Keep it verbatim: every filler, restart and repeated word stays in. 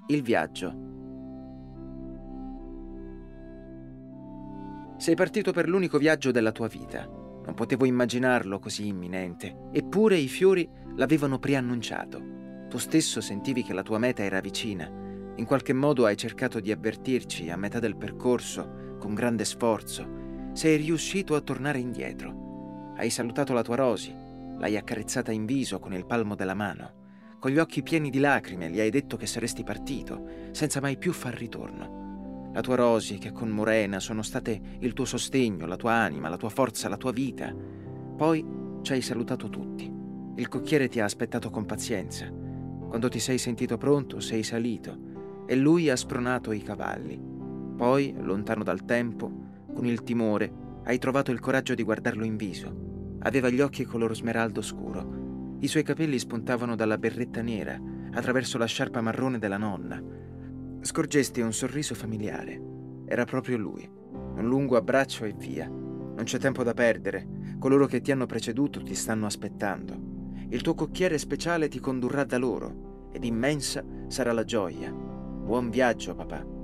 Il viaggio. Sei partito per l'unico viaggio della tua vita. Non potevo immaginarlo così imminente, eppure i fiori l'avevano preannunciato. Tu stesso sentivi che la tua meta era vicina. In qualche modo hai cercato di avvertirci a metà del percorso, con grande sforzo. Sei riuscito a tornare indietro. Hai salutato la tua Rosy, l'hai accarezzata in viso con il palmo della mano. Con gli occhi pieni di lacrime gli hai detto che saresti partito, senza mai più far ritorno. La tua Rosy, che con Morena sono state il tuo sostegno, la tua anima, la tua forza, la tua vita. Poi ci hai salutato tutti. Il cocchiere ti ha aspettato con pazienza. Quando ti sei sentito pronto, sei salito e lui ha spronato i cavalli. Poi, lontano dal tempo, con il timore, hai trovato il coraggio di guardarlo in viso. Aveva gli occhi color smeraldo scuro. I suoi capelli spuntavano dalla berretta nera, attraverso la sciarpa marrone della nonna. Scorgesti un sorriso familiare. Era proprio lui. Un lungo abbraccio e via. Non c'è tempo da perdere. Coloro che ti hanno preceduto ti stanno aspettando. Il tuo cocchiere speciale ti condurrà da loro ed immensa sarà la gioia. Buon viaggio, papà.